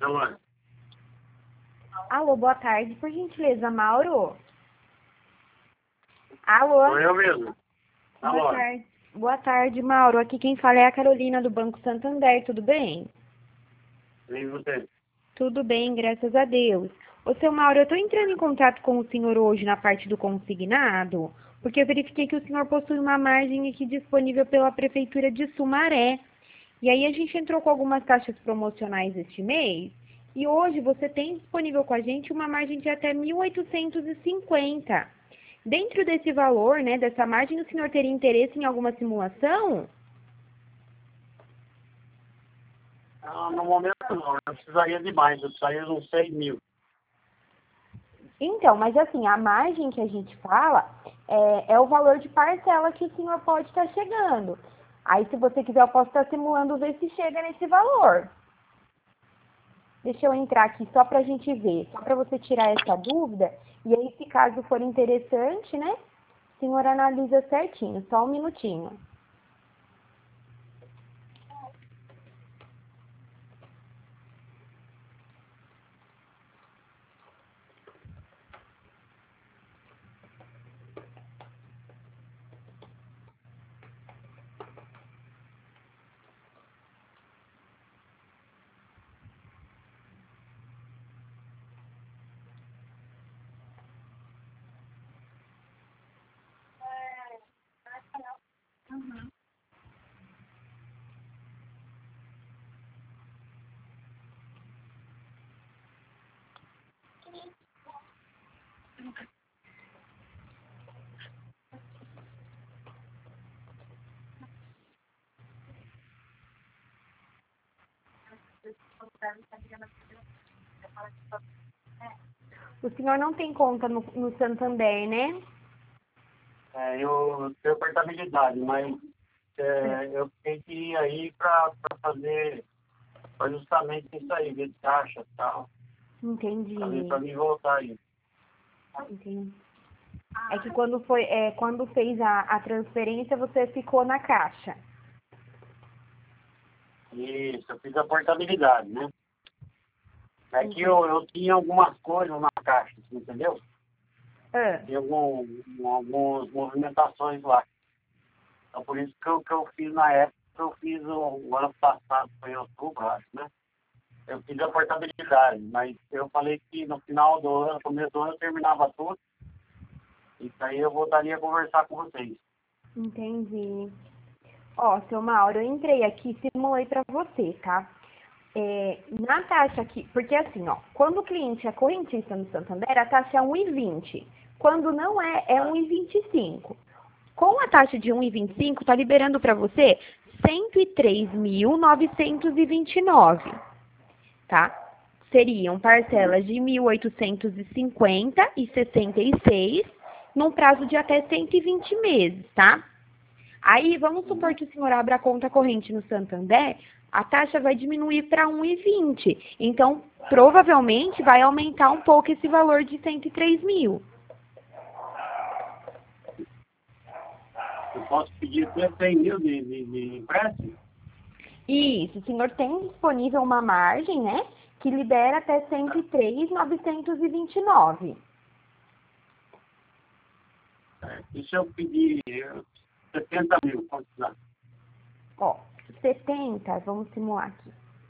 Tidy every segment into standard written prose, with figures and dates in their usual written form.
Alô? Alô, boa tarde, por gentileza, Mauro? Alô? Sou eu mesmo. Alô? Boa tarde. Boa tarde, Mauro. Aqui quem fala é a Carolina do Banco Santander, tudo bem? Vem você. Tudo bem, graças a Deus. Ô, seu Mauro, eu estou entrando em contato com o senhor hoje na parte do consignado, porque eu verifiquei que o senhor possui uma margem aqui disponível pela Prefeitura de Sumaré. E aí a gente entrou com algumas taxas promocionais este mês, e hoje você tem disponível com a gente uma margem de até 1.850. Dentro desse valor, né, dessa margem, o senhor teria interesse em alguma simulação? Ah, no momento não, eu precisaria de mais, eu precisaria de uns 6 mil. Então, mas assim, a margem que a gente fala é o valor de parcela que o senhor pode estar chegando. Aí, se você quiser, eu posso estar simulando, ver se chega nesse valor. Deixa eu entrar aqui só para a gente ver, só para você tirar essa dúvida. E aí, se caso for interessante, né, o senhor analisa certinho, só um minutinho. O senhor não tem conta no Santander, né? Eu tenho portabilidade, mas eu tenho que ir aí para fazer justamente isso aí, ver taxa e tal, Entendi. para mim voltar aí. Entendi. É que quando fez a transferência, você ficou na caixa. Isso, eu fiz a portabilidade, né? É que eu tinha algumas coisas na caixa, assim, entendeu? Tem algumas movimentações lá. Então, por isso que eu fiz na época, eu fiz o ano passado, foi em outubro, acho, né? Eu fiz a portabilidade, mas eu falei que no final do ano, no começo do ano, eu terminava tudo. Isso aí eu voltaria a conversar com vocês. Entendi. Ó, seu Mauro, eu entrei aqui e simulei para você, tá? Na taxa aqui, porque assim, ó, quando o cliente é correntista no Santander, a taxa é 1,20. Quando não é 1,25. Com a taxa de 1,25, tá liberando para você 103.929, tá? Seriam parcelas de 1.850,66 num prazo de até 120 meses, tá? Aí, vamos supor que o senhor abra a conta corrente no Santander, a taxa vai diminuir para 1,20. Então, provavelmente, vai aumentar um pouco esse valor de 103 mil. Eu posso pedir até 100 mil de empréstimo? Isso, o senhor tem disponível uma margem, né, que libera até 103.929. E se eu pedir 70 mil, quanto dá? Ó, 70, vamos simular aqui.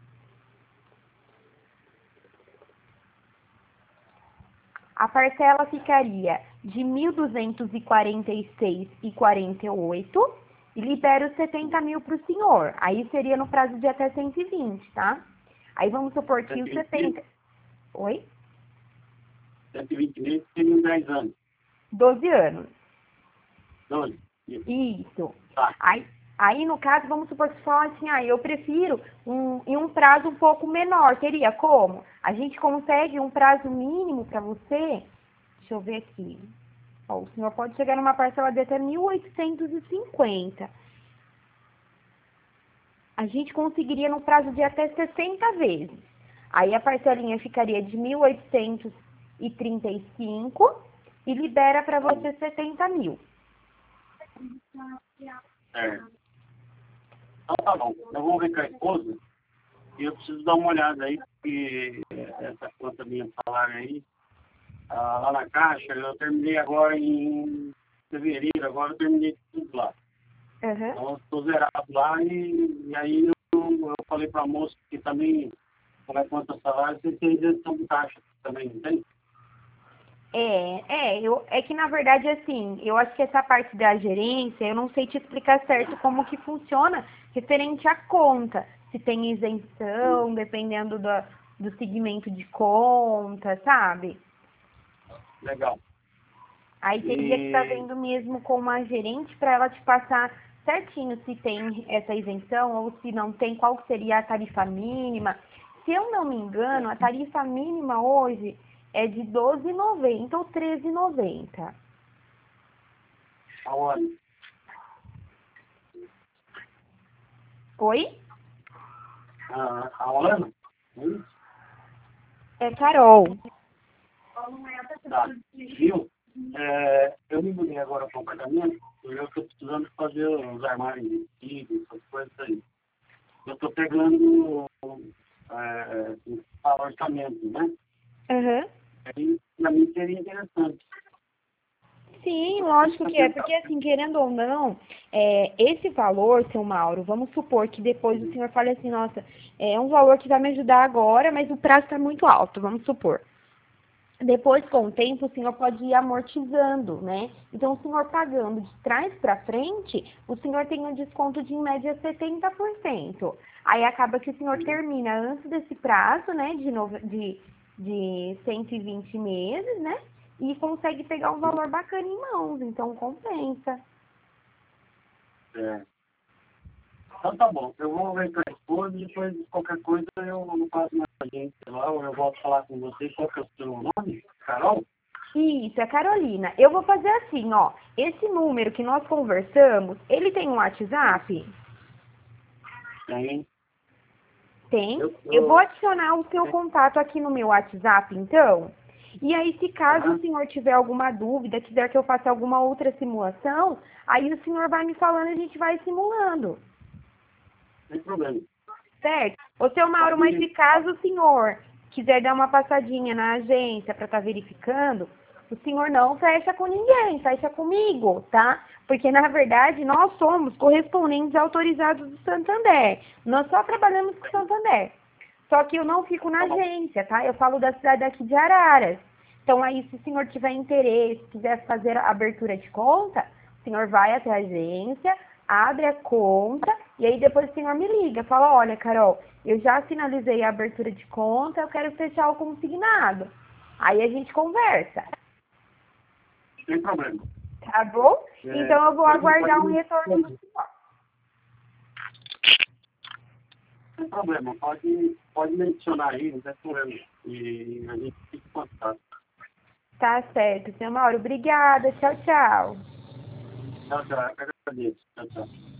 A parcela ficaria de 1.246,48 e libera os 70 mil para o senhor. Aí seria no prazo de até 120, tá? Aí vamos supor que os 70... Oi? 120 mil seriam 10 anos. 12 anos. 12. Isso. Tá. Aí, no caso, vamos supor que você fala assim, eu prefiro em um prazo um pouco menor. Teria como? A gente consegue um prazo mínimo para você. Deixa eu ver aqui. Ó, o senhor pode chegar numa parcela de até 1.850. A gente conseguiria no prazo de até 60 vezes. Aí a parcelinha ficaria de 1.835 e libera para você 70 mil. Certo. Então tá bom. Eu vou ver com a esposa e eu preciso dar uma olhada aí, que essa conta minha salário aí, lá na Caixa, eu terminei agora em fevereiro, agora eu terminei tudo lá. Uhum. Então, eu estou zerado lá e aí eu falei para a moça que também, como é quanto salário, você tem isenção de taxa também, não tem? É que na verdade, assim, eu acho que essa parte da gerência, eu não sei te explicar certo como que funciona referente à conta. Se tem isenção, dependendo do segmento de conta, sabe? Legal. Aí teria que estar vendo mesmo com uma gerente para ela te passar certinho se tem essa isenção ou se não tem, qual seria a tarifa mínima. Se eu não me engano, a tarifa mínima hoje é de R$12,90 ou R$13,90. Aonde? Oi? Aonde? É Carol. Tá. Viu? Eu me mudei agora para o apartamento e eu estou precisando fazer os armários de vestido, essas coisas aí. Eu estou pegando orçamento, né? Uhum. Aí, para mim, seria interessante. Sim, lógico que é, porque assim, querendo ou não, esse valor, seu Mauro, vamos supor que depois o senhor fale assim, nossa, é um valor que vai me ajudar agora, mas o prazo está muito alto, vamos supor. Depois, com o tempo, o senhor pode ir amortizando, né? Então, o senhor pagando de trás para frente, o senhor tem um desconto de, em média, 70%. Aí, acaba que o senhor termina antes desse prazo, né, de 120 meses, né? E consegue pegar um valor bacana em mãos, então compensa. Então tá bom, eu vou ver com a esposa e depois qualquer coisa eu passo na agência lá, ou eu volto a falar com você. Qual que é o seu nome? Carol? Isso, é Carolina. Eu vou fazer assim, ó. Esse número que nós conversamos, ele tem um WhatsApp? Tem. Tem. Eu vou adicionar o seu contato aqui no meu WhatsApp, então. E aí, se caso o senhor tiver alguma dúvida, quiser que eu faça alguma outra simulação, aí o senhor vai me falando e a gente vai simulando. Sem problema. Certo? Ô, seu Mauro, mas se caso o senhor quiser dar uma passadinha na agência para estar verificando, o senhor não fecha com ninguém, fecha comigo, tá? Porque, na verdade, nós somos correspondentes autorizados do Santander. Nós só trabalhamos com o Santander. Só que eu não fico na agência, tá? Eu falo da cidade aqui de Araras. Então, aí, se o senhor tiver interesse, quiser fazer a abertura de conta, o senhor vai até a agência, abre a conta, e aí depois o senhor me liga. Fala, olha, Carol, eu já finalizei a abertura de conta, eu quero fechar o consignado. Aí a gente conversa. Sem problema. Tá bom? Então, eu vou aguardar um retorno do senhor. Sem problema, pode me adicionar aí, não tem problema. E a gente fica em contato. Tá certo, seu Mauro. Obrigada. Tchau, tchau. Tchau, tchau. Eu agradeço. Tchau, tchau.